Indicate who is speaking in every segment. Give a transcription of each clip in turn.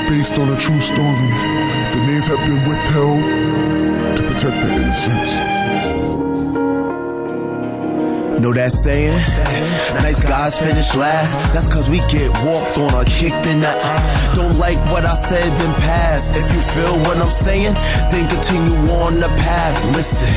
Speaker 1: based on a true story. The names have been withheld to protect the innocents.
Speaker 2: Know that saying? Nice guys finish last. That's cause we get walked on or kicked in the eye. Don't like what I said, then pass. If you feel what I'm saying, then continue on the path. Listen,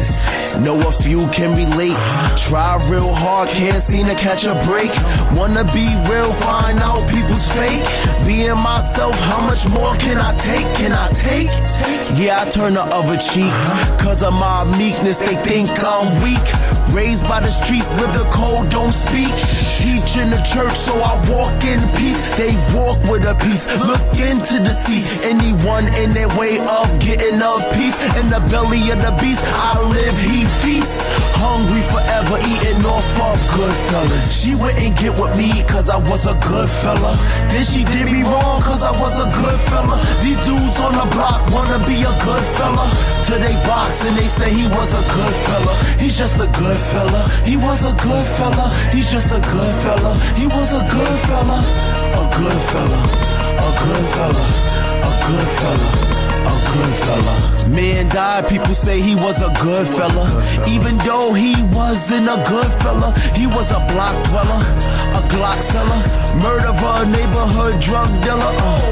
Speaker 2: know a few can relate. Try real hard, can't seem to catch a break. Wanna be real, find out people's fake. Being myself, how much more can I take? Can I take? Yeah, I turn the other cheek. Cause of my meekness, they think I'm weak. Raised by the streets, live the code, don't speak. Teach in the church, so I walk in peace. They walk with a peace. Look into the seas. Anyone in their way of getting of peace. In the belly of the beast, I live, he feasts. Hungry forever, eating off of good fellas. She wouldn't get with me, cause I was a good fella. Then she did me wrong, cause I was a good fella. These dudes on the block wanna be a good fella. Till they box and they say he was a good fella. He's just a good fella. He was a good fella. He's just a good fella. He was a good fella. A good fella. A good fella. A good fella. A good fella. Man died, people say he was a good fella. Even though he wasn't a good fella, he was a block dweller, a Glock seller, murderer, neighborhood drug dealer.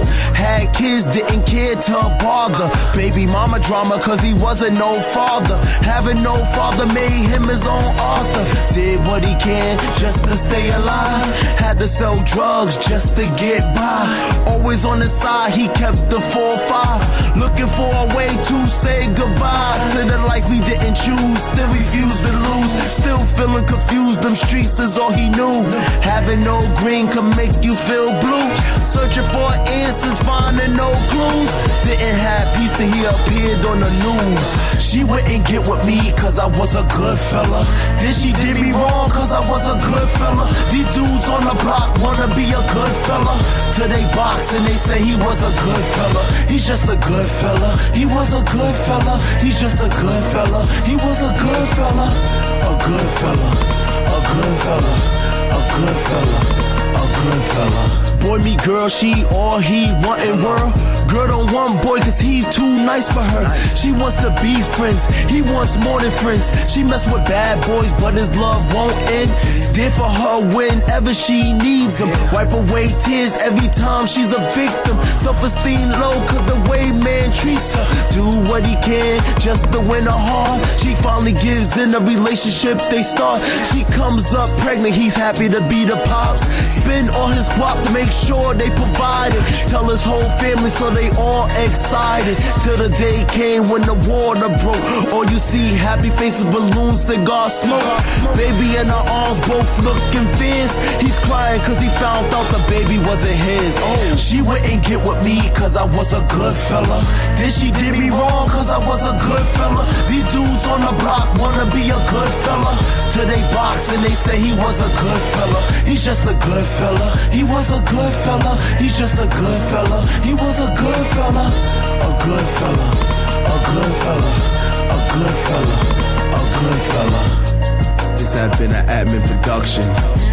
Speaker 2: Had kids, didn't care to bother. Baby mama drama, cause he wasn't no father. Having no father made him his own author. Did what he can just to stay alive. Had to sell drugs just to get by. Always on his side, he kept the 4-5. Looking for a way to say goodbye to the life he didn't choose. Still refused to lose. Still feeling confused. Them streets is all he knew. Having no green can make you feel blue. Searching for answers, finding no clues. Didn't have peace till he appeared on the news. She wouldn't get with me cause I was a good fella. Then she did me wrong cause I was a good fella. These dudes on the block wanna be a good fella. Till they box and they say he was a good fella. He's just a good fella. He was a good fella. He's just a good fella. He was a good fella. A good fella. A good fella. A good fella. A good fella. Boy meet girl, she all he want in world. Girl don't want boy cause he too nice for her. She wants to be friends, he wants more than friends. She mess with bad boys but his love won't end. There for her whenever she needs him. Wipe away tears every time she's a victim. Self-esteem low cause the way man treats her. Do what he can just to win her heart. She finally gives in a relationship they start. She comes up pregnant, he's happy to be the pops. Spend all his guap to make sure they provide it. Tell his whole family so they all excited. Till the day came when the water broke. All you see happy faces, balloons, cigar smoke. Baby in her arms both looking fierce. He's crying cause he found out the baby wasn't his. Oh, she wouldn't get with me cause I was a good fella. Then she did me wrong cause I was a good fella. These dudes on the block wanna be a good fella. Till they box and they say he was a good fella. He's just a good fella. He was a good fella. He's just a good fella. He was a good fella. A good fella. A good fella. A good fella. A good fella. This has been an admin production.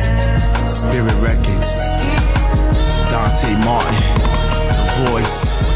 Speaker 2: Spirit Records. Dante Martin. The voice.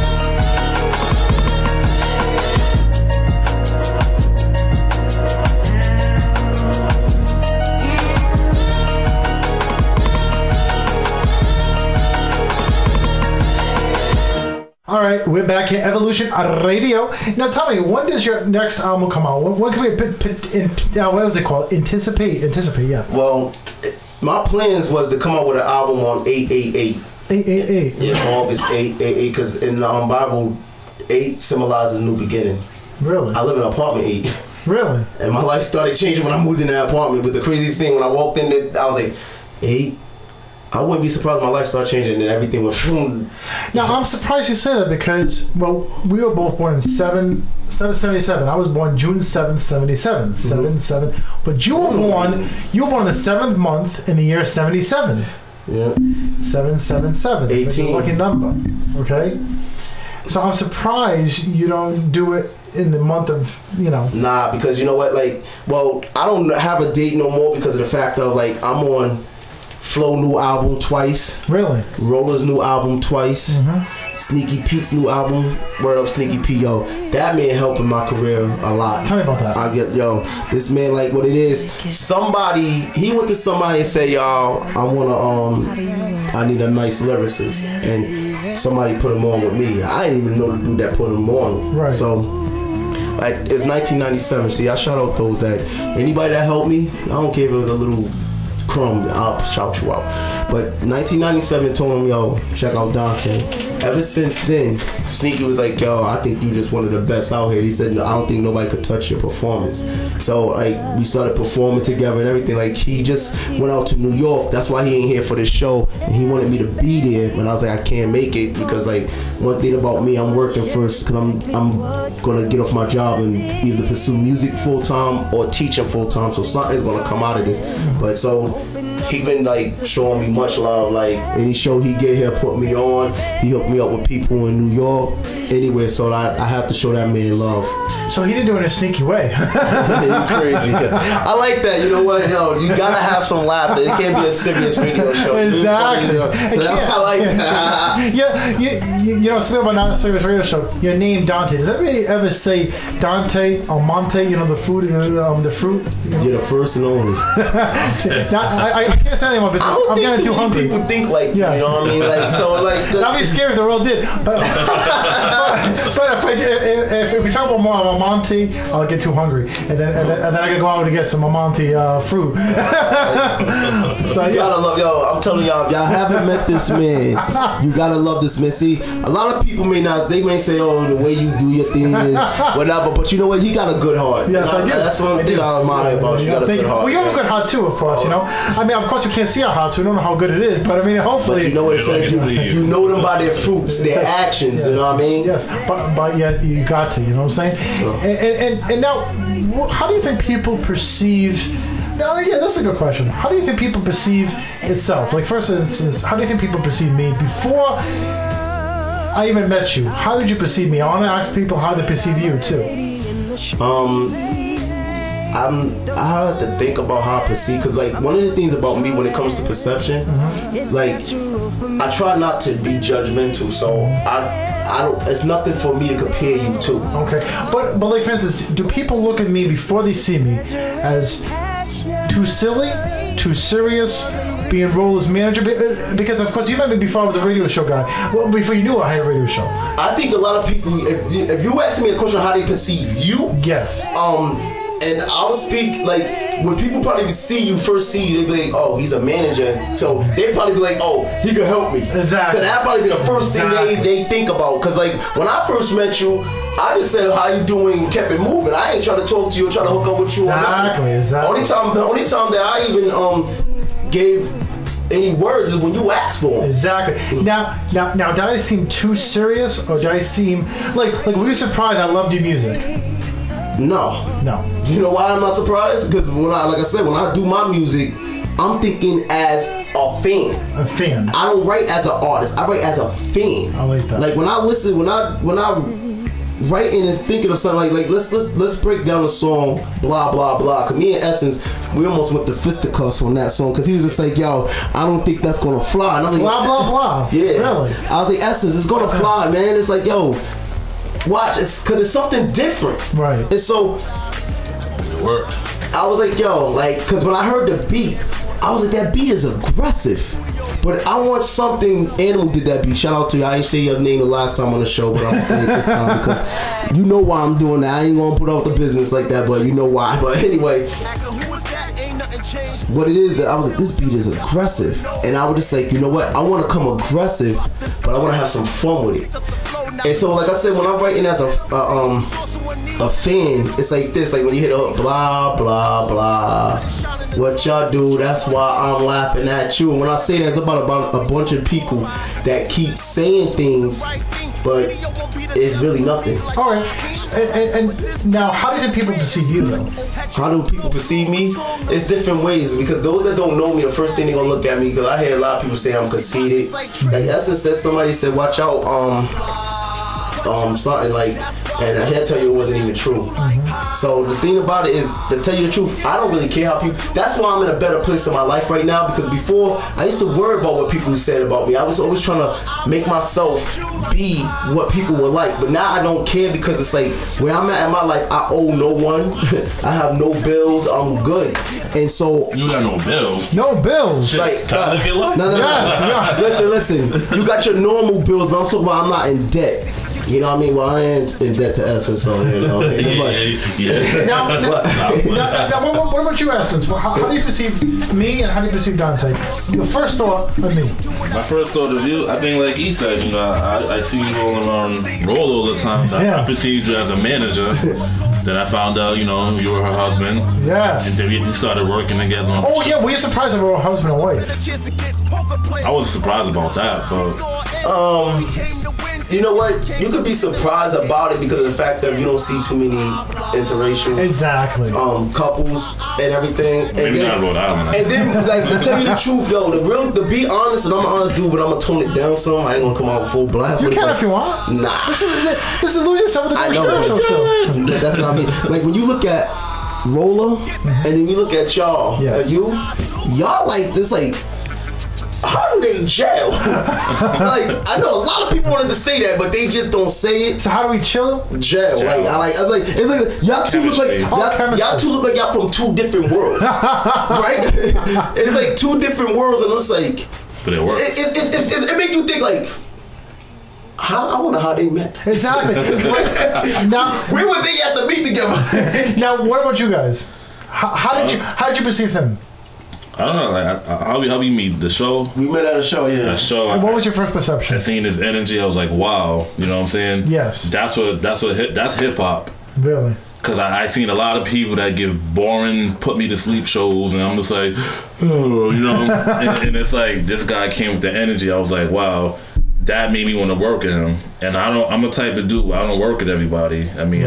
Speaker 3: All right, we're back here, Evolution Radio. Now, tell me, when does your next album come out? When can we, what was it called? Anticipate, yeah.
Speaker 4: Well, my plans was to come out with an album on 8/8/8.
Speaker 3: 8/8/8.
Speaker 4: Yeah, August 8/8/8, because in the Bible, 8 symbolizes new beginning.
Speaker 3: Really?
Speaker 4: I live in apartment 8.
Speaker 3: Really?
Speaker 4: And my life started changing when I moved in that apartment. But the craziest thing, when I walked in there, I was like, 8? I wouldn't be surprised if my life started changing and everything went boom.
Speaker 3: Now, I'm surprised you say that because, well, we were both born in 77. I was born June 7th, 77. 7. But you were born in the 7th month in the year 77.
Speaker 4: Yeah.
Speaker 3: 777.
Speaker 4: 18.
Speaker 3: It's a lucky number. Okay? So I'm surprised you don't do it in the month of,
Speaker 4: Nah, because you know what? Like, well, I don't have a date no more because of the fact of, like, I'm on Flow new album twice.
Speaker 3: Really?
Speaker 4: Roller's new album twice. Sneaky Pete's new album, Word Up Sneaky Pete, yo, that man helping my career a lot.
Speaker 3: Tell me about that.
Speaker 4: I get, yo, this man, like, what it is, he went to somebody and said, y'all, I need a nice lyricist, and somebody put him on with me. I didn't even know the dude that put him on.
Speaker 3: Right.
Speaker 4: So, like, it's 1997. See, I shout out those that, anybody that helped me, I don't care if it was a little crumb, I'll shout you out. But 1997 told him, yo, check out Dante. Ever since then, Sneaky was like, yo, I think you just one of the best out here. He said, I don't think nobody could touch your performance. So, like, we started performing together and everything. Like, he just went out to New York. That's why he ain't here for this show. And he wanted me to be there. But I was like, I can't make it because, like, one thing about me, I'm working first because I'm going to get off my job and either pursue music full-time or teaching full-time. So something's going to come out of this. But so he been, like, showing me much love. Like, any show he get here, put me on. He hooked me up with people in New York, anywhere. So I have to show that man love.
Speaker 3: So he didn't do it in a sneaky way.
Speaker 4: You crazy. I like that. You know what? Yo, you gotta have some laughter. It can't be a serious radio show.
Speaker 3: Exactly.
Speaker 4: So I like that.
Speaker 3: Yeah, you know, speaking about not a serious radio show, your name Dante. Does anybody ever say Dante or Monte? You know, the food, the fruit. You know?
Speaker 4: You're the first and only.
Speaker 3: Now, I can't say anything about business. I'm getting too hungry.
Speaker 4: People think like you know what I mean? Like so, like
Speaker 3: that'd be scary if the world did. But if we talk about more Monte, I'll get too hungry, and then I can go out and get some Monte fruit. So
Speaker 4: you gotta love, yo. I'm telling y'all, if y'all haven't met this man, you gotta love this man. See, a lot of people may say, oh, the way you do your thing is whatever, but you know what? He got a good heart.
Speaker 3: Yes, I do.
Speaker 4: That's one thing I admire about you. You got a good heart.
Speaker 3: Well, you have a good heart too, of course. You know, I mean, of course, we can't see our hearts, so we don't know how good it is. But I mean, hopefully,
Speaker 4: but you know what it says. You know them by their fruits, their actions. Yes. You know what I mean?
Speaker 3: Yes, but yet you got to. You know what I'm saying? So. And now, how do you think people perceive? Yeah, that's a good question. How do you think people perceive itself? Like, first instance, how do you think people perceive me before I even met you? How did you perceive me? I want to ask people how they perceive you too.
Speaker 4: I have to think about how I perceive, because like one of the things about me when it comes to perception, like I try not to be judgmental, so I don't. It's nothing for me to compare you to.
Speaker 3: Okay, but like for instance, do people look at me before they see me as too silly, too serious, being role as manager? Because of course you met me before I was a radio show guy. Well, before you knew I had a radio show.
Speaker 4: I think a lot of people, if you ask me a question how they perceive you,
Speaker 3: yes.
Speaker 4: And I'll speak like when people probably see you, they be like, oh, he's a manager, so they probably be like, oh, he could help me.
Speaker 3: Exactly.
Speaker 4: So that'd probably be the first thing they think about. Cause like when I first met you, I just said how you doing, kept it moving. I ain't trying to talk to you or trying to hook up with you.
Speaker 3: Exactly.
Speaker 4: The only time that I even gave any words is when you asked for them.
Speaker 3: Exactly. Now, did I seem too serious, or did I seem like were you surprised I loved your music?
Speaker 4: No. You know why I'm not surprised? Because when I do my music, I'm thinking as a fan.
Speaker 3: A fan.
Speaker 4: I don't write as an artist. I write as a fan.
Speaker 3: I like that.
Speaker 4: Like when I listen, when I writing and thinking of something like let's break down the song, blah blah blah. Cause me and Essence, we almost went to fisticuffs on that song because he was just like, yo, I don't think that's gonna fly. And I'm like,
Speaker 3: blah blah blah.
Speaker 4: Yeah.
Speaker 3: Really?
Speaker 4: I was like, Essence, it's gonna fly, man. It's like, yo, watch, because it's something different.
Speaker 3: Right.
Speaker 4: And so
Speaker 5: it worked.
Speaker 4: I was like, yo, like, because when I heard the beat, I was like, that beat is aggressive. But I want something. Animal did that beat. Shout out to you. I ain't say your name the last time on the show, but I'm gonna say it this time because you know why I'm doing that. I ain't gonna put out the business like that, but you know why. But anyway, what it is that I was like, this beat is aggressive, and I was just like, you know what? I want to come aggressive, but I want to have some fun with it. And so, like I said, when I'm writing as a fan, it's like this, like when you hit a blah blah blah, what y'all do, that's why I'm laughing at you. And when I say that, it's about a bunch of people that keep saying things, but it's really nothing.
Speaker 3: All right. And now, how do the people perceive you, though?
Speaker 4: How do people perceive me? It's different ways, because those that don't know me, the first thing they're gonna look at me, because I hear a lot of people say I'm conceited. Like Essence said, somebody said, watch out, something like And he'll tell you it wasn't even true. So the thing about it is, to tell you the truth, I don't really care how people. That's why I'm in a better place in my life right now, because before I used to worry about what people said about me. I was always trying to make myself be what people were like, but now I don't care, because it's like where I'm at in my life, I owe no one. I have no bills. I'm good. And so
Speaker 5: You got no bills.
Speaker 3: No bills.
Speaker 4: like,
Speaker 5: Can I look at life?
Speaker 4: no.
Speaker 3: Yes,
Speaker 4: Listen. You got your normal bills, but I'm talking about I'm not in debt. You know what I mean? Well, I ain't in debt to Essence, so you know.
Speaker 5: Yeah.
Speaker 3: Now, what about you, Essence? How do you perceive me, and how do you perceive Dante? Your first thought of me.
Speaker 5: My first thought of you, I think like he said, you know, I see you rolling around roll all the time.
Speaker 3: Yeah.
Speaker 5: I perceived you as a manager. Then I found out, you know, you were her husband.
Speaker 3: Yes.
Speaker 5: And then we started working together.
Speaker 3: Oh yeah, were you surprised that we were husband and wife?
Speaker 5: I was surprised about that, but
Speaker 4: You know what? You could be surprised about it because of the fact that you don't see too many interracial
Speaker 3: Exactly.
Speaker 4: couples and everything. And
Speaker 5: maybe not Rhode Island.
Speaker 4: And then, like, to tell you the truth, though, to be honest, and I'm an honest dude, but I'm gonna tone it down some. I ain't gonna come out full blast.
Speaker 3: You
Speaker 4: with it,
Speaker 3: can
Speaker 4: but-
Speaker 3: if you want.
Speaker 4: Nah.
Speaker 3: This is losing some of the
Speaker 4: I
Speaker 3: Dave
Speaker 4: know,
Speaker 3: Chappelle show still.
Speaker 4: but that's not me. Like, when you look at Roller, and then you look at y'all,
Speaker 3: Yes.
Speaker 4: y'all like this, like, how do they gel? Like, I know a lot of people wanted to say that, but they just don't say it.
Speaker 3: So how do we chill?
Speaker 4: Gel. Like, I like, it's like y'all two look like y'all two look like y'all from two different worlds, right? It's like two different worlds, and it's like,
Speaker 5: But it works.
Speaker 4: it make you think like, I wonder how they met.
Speaker 3: Exactly. Now,
Speaker 4: Where would they have to meet together?
Speaker 3: now, what about you guys? How did you perceive him?
Speaker 5: I don't know, like how we meet the show.
Speaker 4: We met at a show, yeah.
Speaker 5: The show.
Speaker 3: And what was your first
Speaker 5: I
Speaker 3: perception?
Speaker 5: seen his energy. I was like, wow. You know what I'm saying?
Speaker 3: Yes.
Speaker 5: That's hip hop.
Speaker 3: Really?
Speaker 5: Cause I seen a lot of people that give boring, put me to sleep shows, and I'm just like, oh, you know. and it's like this guy came with the energy. I was like, wow, that made me want to work with him. And I'm a type of dude. I don't work with everybody. I mean,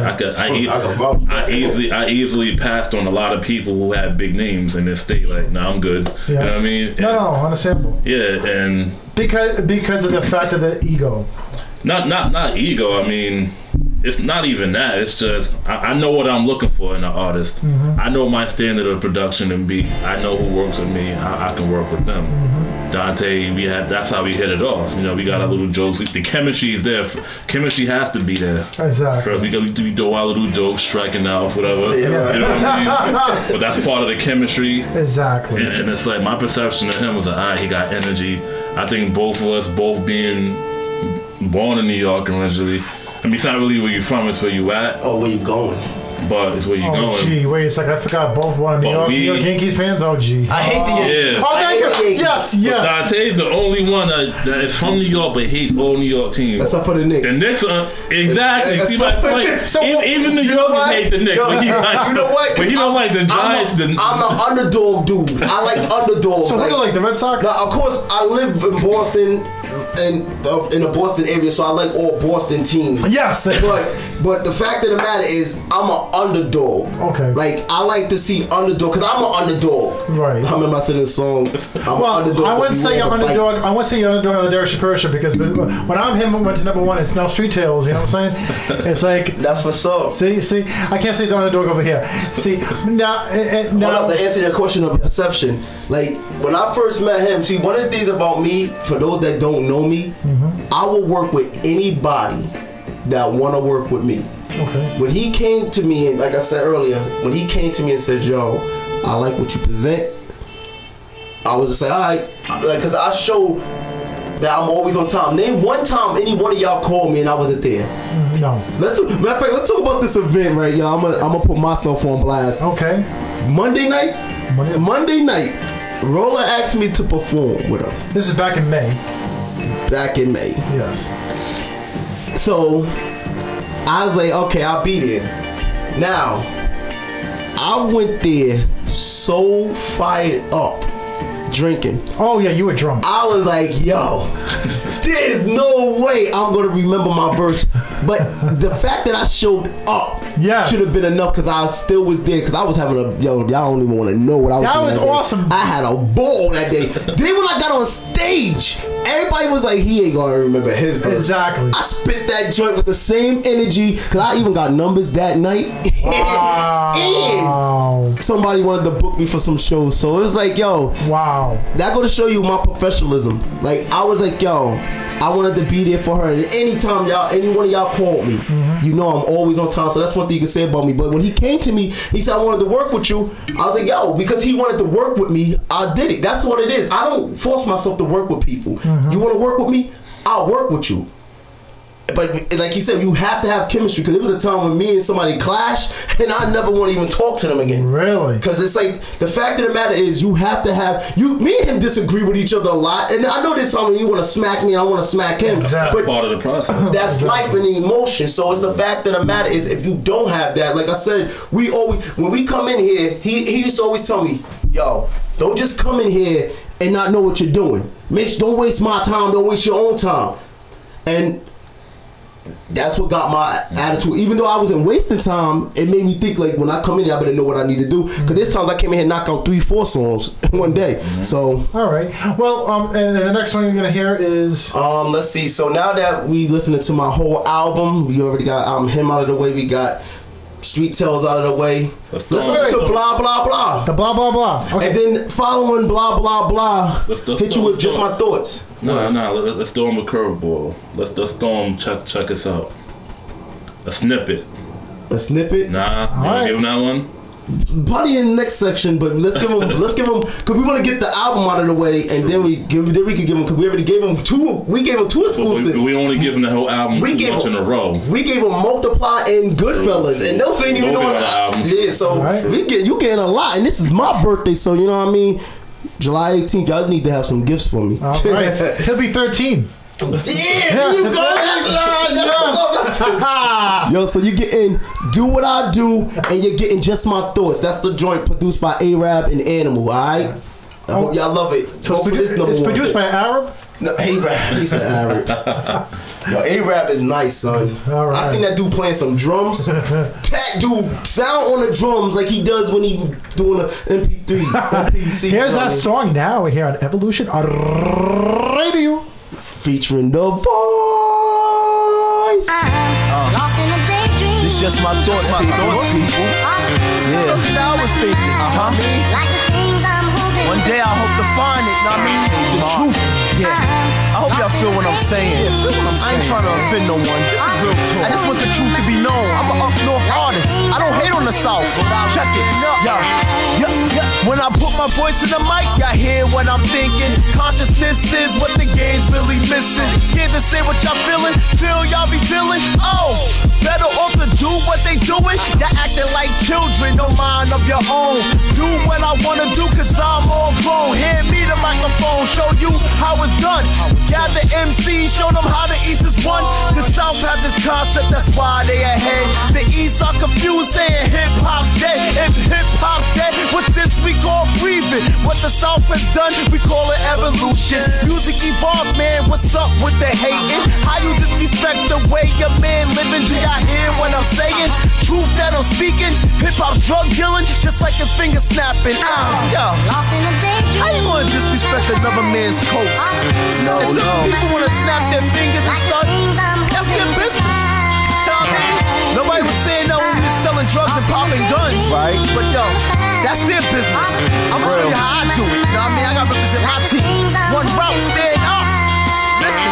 Speaker 5: I easily passed on a lot of people who had big names and they stay like, nah, I'm good.
Speaker 3: Yeah.
Speaker 5: You know what I mean?
Speaker 3: No, understandable.
Speaker 5: Yeah, and
Speaker 3: Because of the fact of the ego.
Speaker 5: not ego. I mean, it's not even that. It's just I know what I'm looking for in an artist.
Speaker 3: Mm-hmm.
Speaker 5: I know my standard of production and beats. I know who works with me. I can work with them.
Speaker 3: Mm-hmm.
Speaker 5: Dante, that's how we hit it off. You know, we got our little jokes. The chemistry is there. Chemistry has to be there.
Speaker 3: Exactly.
Speaker 5: First, we do our little jokes, striking out, whatever.
Speaker 4: Yeah.
Speaker 5: You know what I mean? But that's part of the chemistry.
Speaker 3: Exactly.
Speaker 5: And it's like my perception of him was like, alright, he got energy. I think both of us, both being born in New York originally. I mean, it's not really where you're from, it's where you at,
Speaker 4: Oh, where you going?
Speaker 5: but it's where you're
Speaker 3: Oh,
Speaker 5: going.
Speaker 3: gee, wait a second. I forgot both one. New York Yankees fans? Oh, gee.
Speaker 4: I hate the Yankees.
Speaker 5: Yeah.
Speaker 3: Oh, thank you.
Speaker 4: I hate the Yankees.
Speaker 3: Yes.
Speaker 5: Dante's the only one that is from New York but hates all New York teams.
Speaker 4: Except for the Knicks.
Speaker 5: The Knicks are exactly. See, like,
Speaker 3: So
Speaker 5: even New
Speaker 4: You know
Speaker 5: Yorkers
Speaker 4: what?
Speaker 5: hate the Knicks.
Speaker 4: Yo,
Speaker 5: But he like,
Speaker 4: you know what?
Speaker 5: But he don't like the Giants.
Speaker 4: I'm an underdog dude. I like underdogs.
Speaker 3: what do you like, the Red Sox?
Speaker 4: Now, of course, I live in Boston, and in the Boston area, so I like all Boston teams.
Speaker 3: Yes.
Speaker 4: But the fact of the matter is, I'm an underdog.
Speaker 3: Okay.
Speaker 4: Like, I like to see underdog because I'm an underdog.
Speaker 3: Right.
Speaker 4: I remember I singing this song. I'm
Speaker 3: Well,
Speaker 4: an underdog.
Speaker 3: I wouldn't say
Speaker 4: you
Speaker 3: I'm
Speaker 4: wanna bite.
Speaker 3: underdog. I wouldn't say you're underdog on the Derek Shapiro show because when I'm him went to number one, it's now Street Tales. You know what I'm saying? It's like,
Speaker 4: That's what's up.
Speaker 3: see, I can't say the underdog over here. See, now,
Speaker 4: Hold
Speaker 3: now,
Speaker 4: up, to answer your question of perception, like when I first met him, see, one of the things about me, for those that don't know me, I will work with anybody that want to work with me.
Speaker 3: okay.
Speaker 4: When he came to me, and like I said earlier, when he came to me and said, yo, I like what you present, I was just like, all right, like, because I show that I'm always on time. Name one time any one of y'all called me and I wasn't there.
Speaker 3: No.
Speaker 4: Matter of fact, let's talk about this event, right, y'all. I'm gonna put myself on blast.
Speaker 3: Okay.
Speaker 4: Monday night, Roller asked me to perform with her
Speaker 3: This is back in May.
Speaker 4: back in May.
Speaker 3: Yes.
Speaker 4: So I was like, okay, I'll be there. Now, I went there so fired up, drinking.
Speaker 3: Oh yeah, you were drunk.
Speaker 4: I was like, yo, there's no way I'm gonna remember my verse. But the fact that I showed up
Speaker 3: Yes.
Speaker 4: should have been enough because I still was there because I was having y'all don't even want to know what I was
Speaker 3: That
Speaker 4: doing
Speaker 3: was
Speaker 4: day.
Speaker 3: awesome.
Speaker 4: I had a ball that day. Then when I got on stage, everybody was like, he ain't gonna remember his verse.
Speaker 3: Exactly.
Speaker 4: I spit that joint with the same energy because I even got numbers that night.
Speaker 3: Wow.
Speaker 4: And somebody wanted to book me for some shows. So it was like, yo,
Speaker 3: Wow.
Speaker 4: that go to show you my professionalism. Like, I was like, yo, I wanted to be there for her. And anytime any one of y'all called me, you know I'm always on time. So that's one thing you can say about me. But when he came to me, he said, I wanted to work with you. I was like, yo, because he wanted to work with me, I did it. That's what it is. I don't force myself to work with people. You want to work with me? I'll work with you. But like he said, you have to have chemistry because there was a time when me and somebody clashed and I never want to even talk to them again.
Speaker 3: Really?
Speaker 4: Because it's like the fact of the matter is you have to have me and him disagree with each other a lot, and I know this time when you want to smack me and I want to smack him.
Speaker 3: Exactly.
Speaker 4: But
Speaker 5: Part of the process.
Speaker 4: that's life and emotion. So it's the fact of the matter is if you don't have that, like I said, we always when we come in here, he used to always tell me, yo, don't just come in here and not know what you're doing. Don't waste my time. Don't waste your own time. And that's what got my attitude. Even though I wasn't wasting time, it made me think like when I come in here, I better know what I need to do. Because there's times I came in here and knock out 3-4 songs in one day. So
Speaker 3: All right. Well, and the next one you're gonna hear is
Speaker 4: let's see. So now that we listening to my whole album, we already got him out of the way. We got Street Tales out of the way. Let's listen to Blah Blah Blah.
Speaker 3: the blah blah blah. Okay.
Speaker 4: And then following Blah Blah Blah,
Speaker 5: Let's
Speaker 4: hit you with Just My Thoughts.
Speaker 5: No. Let's throw him a curveball. Let's throw him. Check us out. A snippet.
Speaker 4: A snippet.
Speaker 5: Nah, you
Speaker 3: right.
Speaker 5: wanna give him that one?
Speaker 4: Probably in the next section, but let's give him because we want to get the album out of the way, and then we could give him because we already gave him two. We gave him two exclusives.
Speaker 5: We only give him the whole album
Speaker 4: We
Speaker 5: too
Speaker 4: gave
Speaker 5: much
Speaker 4: him-
Speaker 5: in a row.
Speaker 4: We gave him Multiply and Goodfellas, and those ain't even
Speaker 5: Those
Speaker 4: on
Speaker 5: ain't on
Speaker 4: the
Speaker 5: the
Speaker 4: album.
Speaker 5: albums.
Speaker 4: Yeah, so
Speaker 3: Right.
Speaker 4: you getting a lot, and this is my birthday, so you know what I mean. July 18th, y'all need to have some gifts for me.
Speaker 3: All right. He'll be 13.
Speaker 4: Damn, there you go.
Speaker 3: That's right.
Speaker 4: Yo, so you're getting Do What I Do, and you're getting Just My Thoughts. That's the joint produced by A-Rab and Animal, alright? I hope y'all love it. Go for this number
Speaker 3: It's
Speaker 4: one.
Speaker 3: produced by Arab.
Speaker 4: No, A-Rab. He said Arab. Yo, A-Rap is nice, son.
Speaker 3: All right.
Speaker 4: I seen that dude playing some drums. That dude sound on the drums like he does when he doing the MP3, MPC.
Speaker 3: Here's that song now. We're here on Evolution on Radio.
Speaker 4: Featuring The Voice.
Speaker 6: Lost in a daydream.
Speaker 2: It's just my thoughts, people. Yeah. Something I was thinking.
Speaker 6: Like the things I'm holding.
Speaker 2: One day I hope to find it. Know what I mean? The truth. Yeah. I hope y'all feel what I'm saying. I ain't trying to offend no one. This is real talk. I just want the truth to be known. I'm an up north artist. I don't hate on the south. Check it. Yo. When I put my voice in the mic, y'all hear what I'm thinking. Consciousness is what the game's really missing. Scared to say what y'all feeling. Feel y'all be feeling. Oh, better off to do what they doing. Y'all acting like children, no mind of your own. Do what I wanna do, cause I'm all grown. Hand me the microphone, show you how it's done. Gather MC, show them how the East is won. The South have this concept, that's why they ahead. The East are confused, saying hip-hop's dead. If hip-hop's dead, what's this we call breathing? What the South has done, we call it evolution. Music evolved, man, what's up with the hating? How you disrespect the way your man living? Do y'all hear what I'm saying? Truth that I'm speaking. Hip-hop's drug dealing, just like your finger snapping. Yo.
Speaker 6: Lost in a daydream.
Speaker 2: How you gonna disrespect another man's coat? No. People wanna snap their fingers and start. That's their business. You know what I mean? Nobody was saying that when we was selling drugs and popping guns, right? But yo, that's their business. I'ma show you how I do it. You know what I mean? I gotta represent my team. One route, stand up. Listen.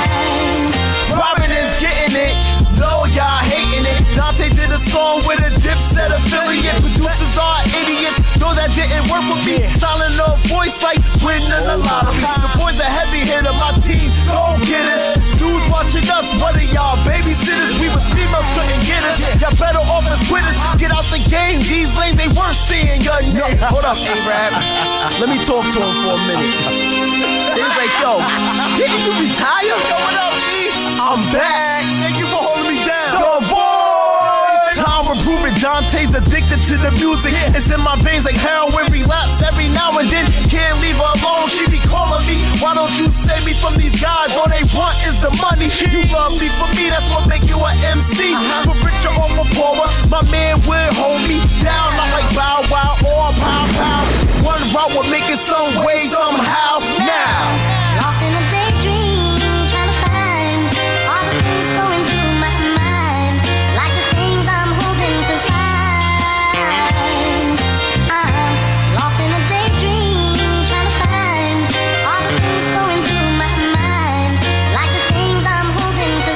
Speaker 2: Robin is getting it. No, y'all hating it. Dante did a song with a Dipset affiliate. Producers are idiots. Those that didn't work with me, silent no voice like winning the lottery. The boys are heavy hitter, my team, go get us. Dudes watching us, what are y'all babysitters? We was females, couldn't get us. Y'all better off as quitters. Get out the game, these lanes they weren't seeing your name. Hold up, A-Rap. Let me talk to him for a minute. They was like, yo, didn't you retire? Yo, what up, E? I'm back. Thank you for holding me down. The Voice. Time will prove it. Dante's addicted to the music. It's in my veins like heroin relapse every now and then. Can't leave her alone. She be calling me. Why don't you save me from these guys? All they want is the money. You love me for me. That's what make you an MC. For richer or for poorer. my man would hold me down. I'm like Bow Wow or Pow Pow. One route will make it some way, somehow. Now.
Speaker 6: Lost in a daydream, trying to find all the things going through my mind, like the things I'm hoping to find. Lost in a daydream, trying to find all the things going through my mind, like the things I'm hoping to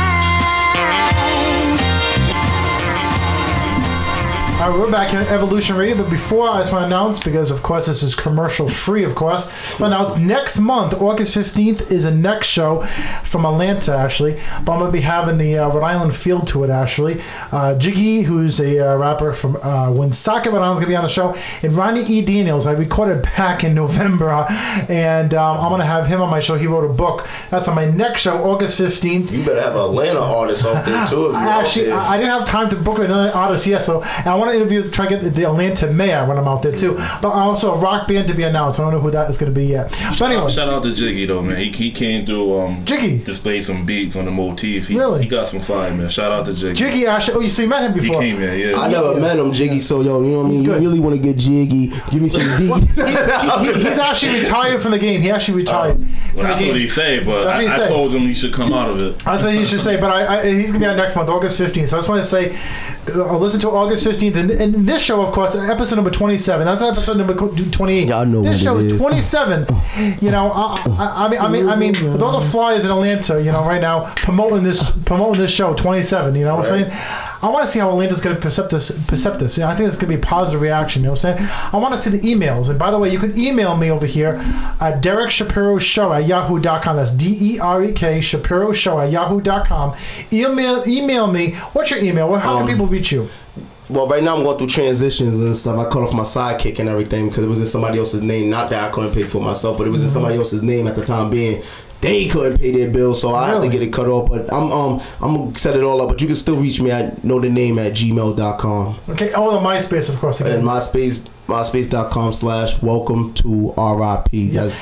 Speaker 6: find.
Speaker 3: All right, we're back at Evolution Radio, but before I just want to announce, because of course this is commercial free, of course, so announce next month, August 15th, is a next show from Atlanta, actually, but I'm going to be having the Rhode Island field to it, actually. Jiggy, who's a rapper from Woonsocket, Rhode Island, is going to be on the show, and Ronnie E. Daniels, I recorded back in November, and I'm going to have him on my show. He wrote a book. That's on my next show, August 15th.
Speaker 4: You better have an Atlanta artist out there too. If you're
Speaker 3: Actually,
Speaker 4: out there.
Speaker 3: I didn't have time to book another artist yet, so I want to try to get the Atlanta mayor when I'm out there too. But also a rock band to be announced. I don't know who that is going to be yet. But anyway,
Speaker 5: Shout out to Jiggy though, man. He came through.
Speaker 3: Jiggy.
Speaker 5: Display some beats on the motif.
Speaker 3: Really?
Speaker 5: He got some fire, man. Shout out to Jiggy.
Speaker 3: Jiggy actually. Oh, you met him
Speaker 5: He
Speaker 3: before.
Speaker 5: came here, yeah.
Speaker 4: I never met him, Jiggy. So yo, you know what I mean. You
Speaker 3: Good.
Speaker 4: really want to get jiggy? Give me some beat.
Speaker 3: He's actually retired from the game. He actually retired.
Speaker 5: Well,
Speaker 3: from
Speaker 5: that's
Speaker 3: the
Speaker 5: what
Speaker 3: game.
Speaker 5: he said, but
Speaker 3: That's what he
Speaker 5: I
Speaker 3: said.
Speaker 5: told him he should come out of it.
Speaker 3: That's what you should say. But he's going to be on next month, August 15th. So I just want to say, I'll listen to August 15th. And in this show, of course, episode number 27. That's episode number 28.
Speaker 4: Y'all know
Speaker 3: this
Speaker 4: what
Speaker 3: show
Speaker 4: it
Speaker 3: is
Speaker 4: is.
Speaker 3: 27. You know, I mean, with all the flyers in Atlanta, you know, right now promoting this show, 27. You know what I'm saying? I want to see how Atlanta's going to percept this. You know, I think it's going to be a positive reaction. You know what I'm saying? I want to see the emails. And by the way, you can email me over here at Derek Shapiro Show at yahoo.com. That's DEREK Shapiro Show at yahoo.com. Email me. What's your email? How can people reach you?
Speaker 4: Well, right now I'm going through transitions and stuff. I cut off my sidekick and everything because it was in somebody else's name. Not that I couldn't pay for it myself, but it was in somebody else's name at the time being. They couldn't pay their bills, so I had to get it cut off. But I'm gonna set it all up. But you can still reach me at knowthename@gmail.com.
Speaker 3: Okay. Oh, the MySpace, of course. Again.
Speaker 4: And MySpace.com/welcome to RIP. That's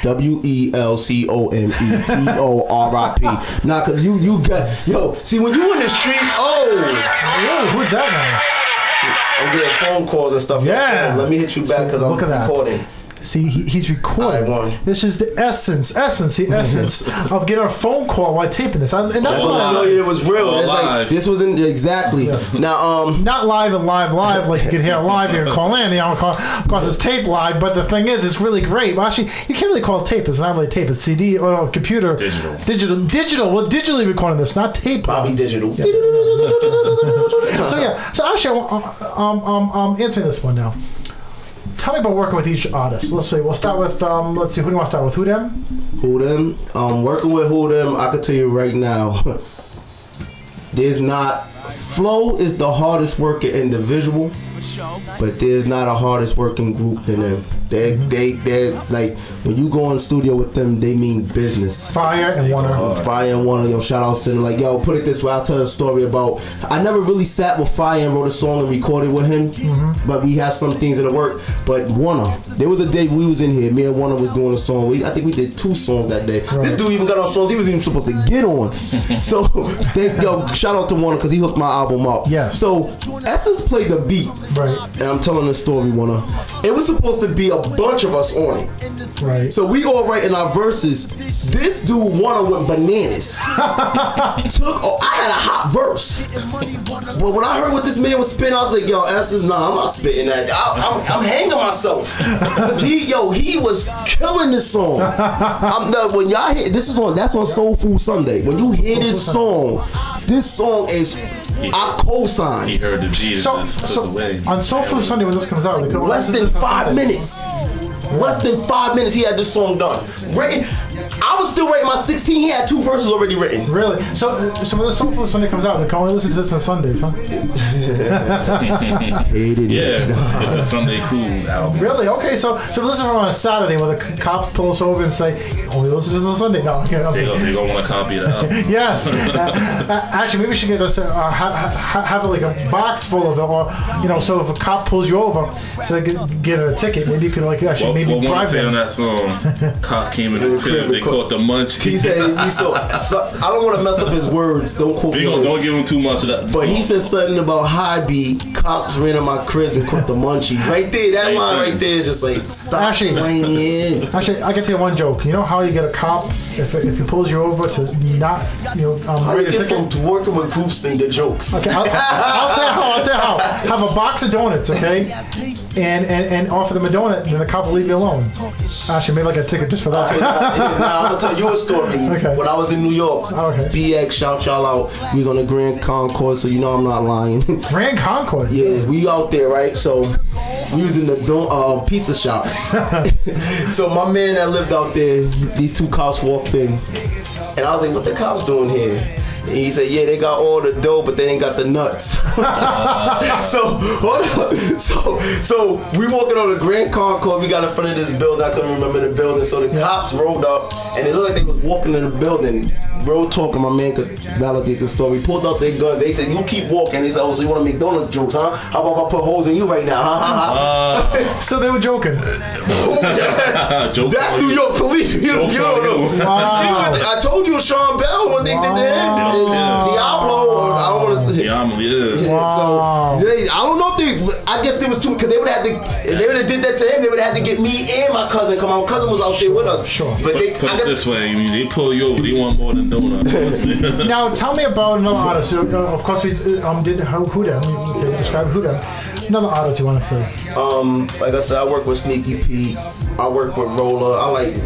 Speaker 4: WELCOMETORIP. Nah, cause you got see when you in the street.
Speaker 3: Ooh, who's that man?
Speaker 4: I'm getting phone calls and stuff.
Speaker 3: Yeah.
Speaker 4: Let me hit you back because I'm
Speaker 3: Look at that.
Speaker 4: recording.
Speaker 3: See, he's recording.
Speaker 4: All right, one.
Speaker 3: This is the essence of getting a phone call while taping this. And that's
Speaker 4: I want to
Speaker 3: why
Speaker 4: show you it was real.
Speaker 5: Oh,
Speaker 4: It's like
Speaker 5: live.
Speaker 4: this wasn't exactly. Now
Speaker 3: not live like you can hear live here and call in. You know, of course it's tape live, but the thing is, it's really great. Well, actually, you can't really call it tape. It's not really tape. It's CD or computer. Digital. We're digitally recording this, not tape.
Speaker 4: Bobby Digital.
Speaker 3: So yeah. So actually, answer me this one now. Tell me about working with each artist. Let's see. We'll start with. Let's see. Who do you want to start with? Who them?
Speaker 4: Who them? Working with who them? I can tell you right now. There's not. Flo is the hardest working individual, but there's not a hardest working group than them. They're like when you go in the studio with them, they mean business.
Speaker 3: Fire and Warner.
Speaker 4: Fire and Warner, yo, shout outs to them. Like, yo, put it this way, I'll tell a story about. I never really sat with Fire and wrote a song and recorded with him, but we had some things in the work. But Warner, there was a day we was in here, me and Warner was doing a song. I think we did 2 songs that day.
Speaker 3: Right.
Speaker 4: This dude even got on songs he was even supposed to get on. So, shout out to Warner because he hooked my album up.
Speaker 3: Yeah.
Speaker 4: So, Essence played the beat.
Speaker 3: Right.
Speaker 4: And I'm telling the story, Warner. It was supposed to be a bunch of us on it.
Speaker 3: Right.
Speaker 4: So we all writing our verses. This dude Warner went bananas. I had a hot verse. But when I heard what this man was spitting, I was like, yo, Essence, nah, I'm not spitting that. I'm hanging myself. He was killing this song. When y'all hear that's on Soul Food Sunday. When you hear this song is I co-sign.
Speaker 5: He heard the beat.
Speaker 3: So on Soul Food Sunday when this comes out,
Speaker 4: Less than 5 minutes. Less than 5 minutes, he had this song done. Written. I was still writing my 16. He had 2 verses already written.
Speaker 3: Really? So when the Soul Food Sunday comes out, we can only listen to this on Sundays, huh?
Speaker 5: Yeah, it's a Sunday Cruise album.
Speaker 3: Really? Okay, so listen on a Saturday where the cops pull us over and say, only listen to this on Sunday. No,
Speaker 5: They're gonna want to copy the album.
Speaker 3: Yes. Actually, maybe we should get this. Have like a box full of it, or so if a cop pulls you over, so they get a ticket, maybe you could actually
Speaker 5: What
Speaker 3: maybe
Speaker 5: one
Speaker 3: bribe
Speaker 5: say on
Speaker 3: them.
Speaker 5: that song? Cops came in the crib, they caught the munch.
Speaker 4: He said so I don't want to mess up his words. Don't quote me.
Speaker 5: Don't give him too much of that.
Speaker 4: But he said something about high beat. Cops ran in my crib and caught the munchies. Right there, that line right there is just like stop
Speaker 3: Actually,
Speaker 4: playing.
Speaker 3: Actually, I can tell you one joke. You know how you get a cop if he pulls you over to not,
Speaker 4: How
Speaker 3: read
Speaker 4: you
Speaker 3: your
Speaker 4: get
Speaker 3: ticket?
Speaker 4: from working with groups to the jokes?
Speaker 3: Okay, I'll tell you how. Have a box of donuts, okay, and offer them a donut, then the cop will leave you alone. Actually, maybe I get a ticket just for that.
Speaker 4: Okay, I'm gonna tell you a story.
Speaker 3: Okay.
Speaker 4: When I was in New York,
Speaker 3: Okay.
Speaker 4: BX, shout y'all out. We was on the Grand Concourse, so you know I'm not lying.
Speaker 3: Grand Concourse.
Speaker 4: Yeah, we out there, right? So we was in the pizza shop. So my man that lived out there, these two cops walked in, and I was like, "What the cops doing here?" And he said, "Yeah, they got all the dough, but they ain't got the nuts." So hold up. So we walking on the Grand Concourse. We got in front of this building. I couldn't remember the building. So the cops rolled up, and it looked like they was walking in the building. Real talking, my man could validate the story. Pulled out their gun. They said, "You keep walking." They said, "Oh, so you want to make donut jokes, huh? How about if I put holes in you right now, huh?"
Speaker 3: So they were joking.
Speaker 4: That's New York police. You don't know.
Speaker 3: Wow.
Speaker 4: I told you Sean Bell when they did that. Diablo, or I don't want to say.
Speaker 5: Diablo, yeah.
Speaker 3: Wow.
Speaker 4: So I don't know if they. I guess there was two because they would have to. If they would have did that to him, they would have had to get me and my cousin come out. My cousin was out there with us.
Speaker 3: Sure.
Speaker 4: But they.
Speaker 5: Put
Speaker 4: I
Speaker 5: it
Speaker 4: guess,
Speaker 5: this way, I mean, they pull you over, they want more than donuts.
Speaker 3: Now tell me about another artist. Of course, we did Huda. Okay, describe Huda. Another artist you want to say?
Speaker 4: Like I said, I work with Sneaky Pete. I work with Roller.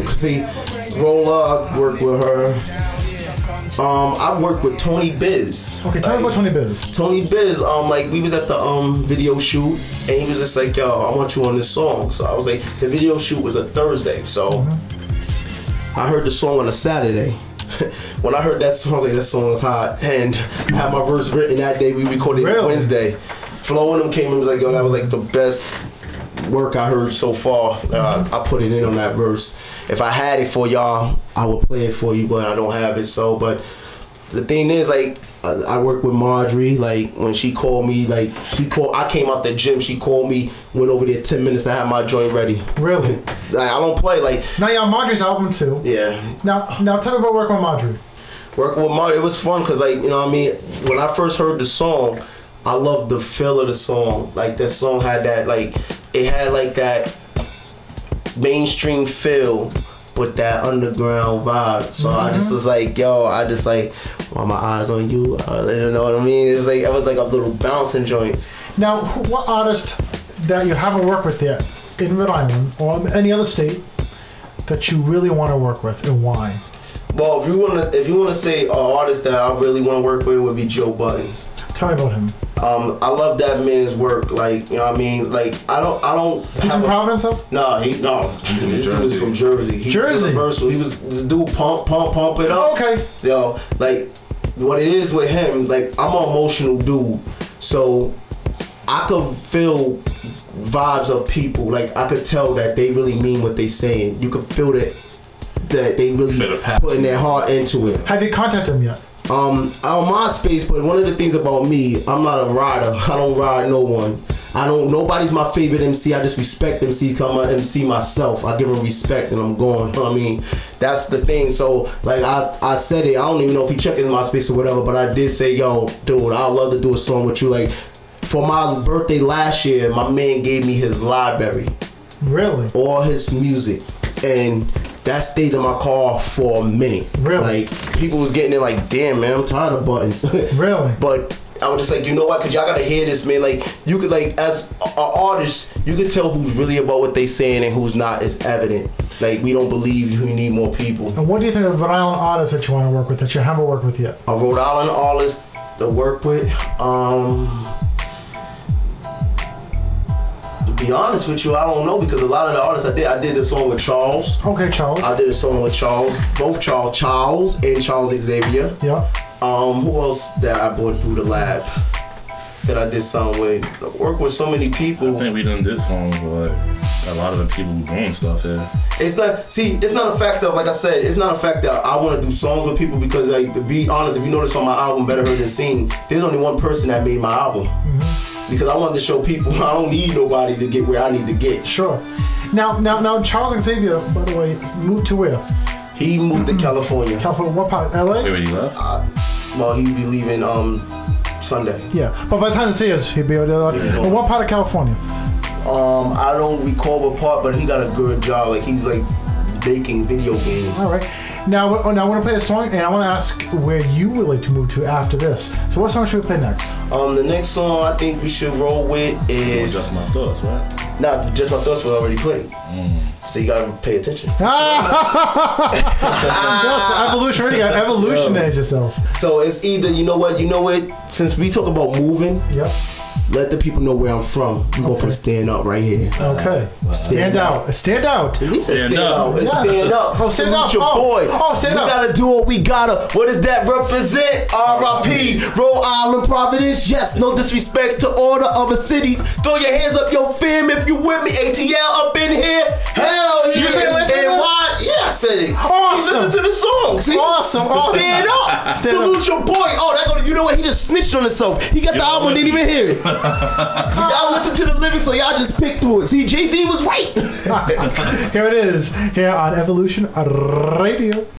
Speaker 4: Roller. I work with her. I worked with Tony Biz.
Speaker 3: Okay, tell me about Tony Biz.
Speaker 4: Tony Biz, like we was at the video shoot, and he was just like, "Yo, I want you on this song." So I was like, the video shoot was a Thursday, so I heard the song on a Saturday. When I heard that song, I was like, "That song is hot," and I had my verse written that day. We recorded it Wednesday. Flo and them came and was like, "Yo, that was like the best work I heard so far." I put it in on that verse. If I had it for y'all, I would play it for you, but I don't have it. So, but the thing is, like, I work with Marjorie. Like, when she called me, I came out the gym. She called me, went over there 10 minutes. I had my joint ready.
Speaker 3: Really?
Speaker 4: Like, I don't play. Like,
Speaker 3: now you're on Marjorie's album too.
Speaker 4: Yeah.
Speaker 3: Now tell me about working with Marjorie.
Speaker 4: Working with Marjorie, it was fun because, like, you know what I mean. When I first heard the song, I loved the feel of the song. Like, that song had that, like, it had like that mainstream feel with that underground vibe. So I just was like, yo, I just like want my eyes on you. You know what I mean? It was like a little bouncing joints.
Speaker 3: Now, what artist that you haven't worked with yet in Rhode Island or any other state that you really want to work with, and why?
Speaker 4: Well, if you wanna say an artist that I really want to work with would be Joe Buttons.
Speaker 3: Tell me about him.
Speaker 4: I love that man's work. Like, you know what I mean? Like, I don't.
Speaker 3: He's from Providence, though?
Speaker 4: No. This dude is from Jersey. He's universal. He was the dude pump it up.
Speaker 3: Oh, okay.
Speaker 4: Yo, like, what it is with him, like, I'm an emotional dude. So I could feel vibes of people. Like, I could tell that they really mean what they saying. You could feel that they really putting their heart into it.
Speaker 3: Have you contacted him yet?
Speaker 4: On MySpace, but one of the things about me, I'm not a rider. I don't ride no one. Nobody's my favorite MC. I just respect MC because I'm an MC myself. I give him respect and I'm going. I mean, that's the thing. So, like, I said it. I don't even know if he checked his MySpace or whatever, but I did say, yo, dude, I'd love to do a song with you. Like, for my birthday last year, my man gave me his library.
Speaker 3: Really?
Speaker 4: All his music. And that stayed in my car for a minute.
Speaker 3: Really?
Speaker 4: Like, people was getting it like, damn, man, I'm tired of buttons.
Speaker 3: Really?
Speaker 4: But I was just like, you know what? Because y'all got to hear this, man. Like, you could, like, as an artist, you could tell who's really about what they saying and who's not. It's evident. Like, we don't believe we need more people.
Speaker 3: And what do you think of Rhode Island artists that you want to work with that you haven't worked with yet?
Speaker 4: A Rhode Island artist to work with? To be honest with you, I don't know, because a lot of the artists I did this song with Charles.
Speaker 3: Okay, Charles.
Speaker 4: I did a song with Charles, both Charles and Charles Xavier.
Speaker 3: Yeah.
Speaker 4: Who else that I brought through the lab that I did something with? I work with so many people.
Speaker 5: I think we done did songs with a lot of the people who doing stuff here.
Speaker 4: It's not a fact of, like I said, it's not a fact that I want to do songs with people, because, like, to be honest, if you notice on my album, Better Heard Than Seen, there's only one person that made my album. Mm-hmm. Because I wanted to show people I don't need nobody to get where I need to get.
Speaker 3: Sure. Now, Charles Xavier, by the way, moved to where?
Speaker 4: He moved to California.
Speaker 3: California, what part? LA?
Speaker 5: Wait, he left?
Speaker 4: Well, he'd be leaving Sunday.
Speaker 3: Yeah, but by the time the series, he'll be able to. But what part of California?
Speaker 4: I don't recall what part, but he got a good job. Like he's like baking video games.
Speaker 3: All right. Now I want to play a song, and I want to ask where you would like to move to after this. So what song should we play next?
Speaker 4: The next song I think we should roll with is
Speaker 5: Just My Thoughts, right?
Speaker 4: not Just My Thoughts, we already played. So you gotta pay attention.
Speaker 3: Evolution, already got evolutionize yourself.
Speaker 4: So it's either you know what, since we talk about moving,
Speaker 3: Yep.
Speaker 4: let the people know where I'm from. We're gonna put Stand Up right here.
Speaker 3: Okay. Stand out. Stand out.
Speaker 4: He said
Speaker 5: Stand
Speaker 4: stand
Speaker 5: up.
Speaker 4: up. It's
Speaker 3: Yeah.
Speaker 4: stand up.
Speaker 3: Oh, stand
Speaker 4: Salute
Speaker 3: up.
Speaker 4: your
Speaker 3: Oh.
Speaker 4: boy.
Speaker 3: Oh, stand
Speaker 4: we
Speaker 3: up.
Speaker 4: gotta do what we gotta. What does that represent? R.I.P. Rhode Island, Providence. Yes, no disrespect to all the other cities. Throw your hands up, yo, fam, if you with me. ATL up in here. Hell yeah.
Speaker 3: You say that?
Speaker 4: And why? Yeah, I said it.
Speaker 3: Awesome.
Speaker 4: Listen to the song. See?
Speaker 3: Awesome.
Speaker 4: Stand up.
Speaker 3: Stand
Speaker 4: Salute your boy. Oh, you know what? He just snitched on himself. He got the album, didn't even hear it. So y'all listen to the lyrics, so y'all just pick through it. See, Jay-Z was right.
Speaker 3: Here it is. Here on Evolution Radio.